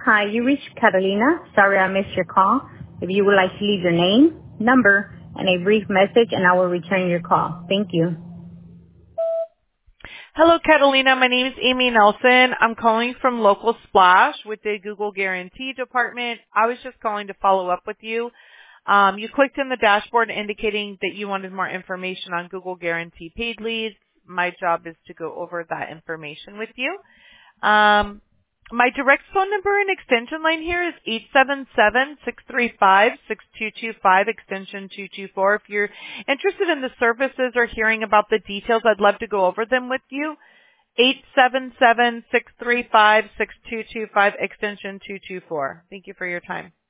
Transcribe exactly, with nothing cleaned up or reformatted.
Hi, you reached Catalina. Sorry I missed your call. If you would like to leave your name, number, and a brief message, and I will return your call. Thank you. Hello, Catalina. My name is Amy Nelson. I'm calling from Local Splash with the Google Guarantee Department. I was just calling to follow up with you. Um, you clicked in the dashboard indicating that you wanted more information on Google Guarantee paid leads. My job is to go over that information with you. Um, my direct phone number and extension line here is eight seven seven, six three five, six two two five, extension two two four. If you're interested in the services or hearing about the details, I'd love to go over them with you. eight seven seven, six three five, six two two five, extension two two four. Thank you for your time.